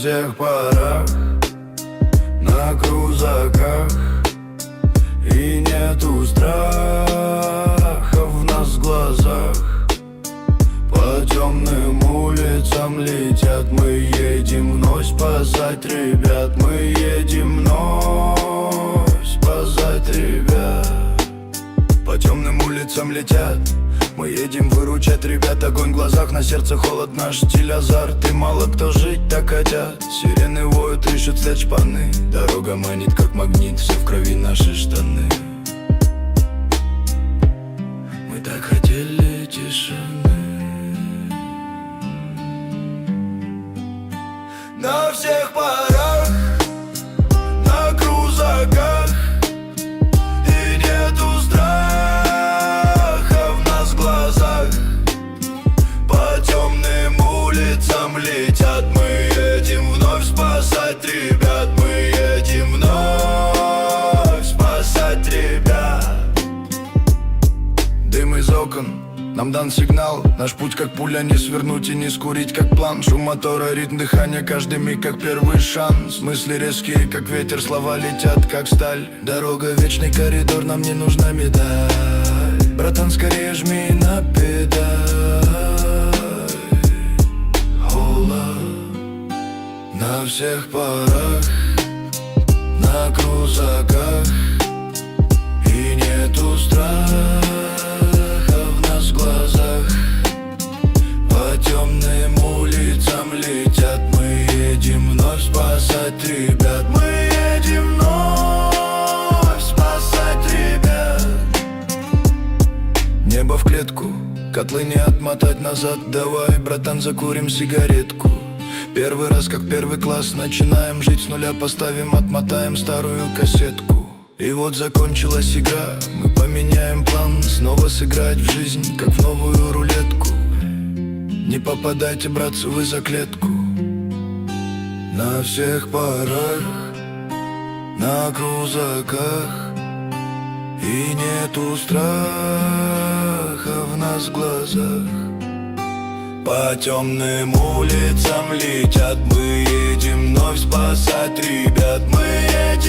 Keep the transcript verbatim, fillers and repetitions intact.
всех парах, на крузаках, и нету страха в нас в глазах. По темным улицам летят, мы едем вновь спасать ребят. Мы едем вновь спасать ребят. По темным улицам летят, мы едем выручать ребят. Огонь в глазах, на сердце холод, наш стиль азарт. И мало кто жить так хотят. Сирены воют, ищут след шпаны. Дорога манит, как магнит, все в крови наши штаны. Мы так хотели тишины. На всех парах, на крузаках, и нету страха в нас в глазах. По темным улицам летят, мы едем вновь спасать ребят. Мы едем вновь спасать ребят. Дым из окон, нам дан сигнал. Наш путь как пуля, не свернуть и не скурить как план. Шум мотора, ритм дыхания, каждый миг как первый шанс. Мысли резкие, как ветер, слова летят как сталь. Дорога, вечный коридор, нам не нужна медаль. Братан, скорее жми на педаль. Хола. На всех парах, на крузаках, и нету страха в глазах. По темным улицам летят, мы едем вновь спасать ребят. Мы едем вновь спасать ребят. Небо в клетку, котлы не отмотать назад. Давай, братан, закурим сигаретку. Первый раз, как первый класс, начинаем жить с нуля. Поставим, отмотаем старую кассетку. И вот закончилась игра, мы поменяем план. Снова сыграть в жизнь, как в новую рулетку. Не попадайте, братцы, вы за клетку. На всех парах, на крузаках, и нету страха в нас в глазах. По темным улицам летят, мы едем вновь спасать ребят. Мы едем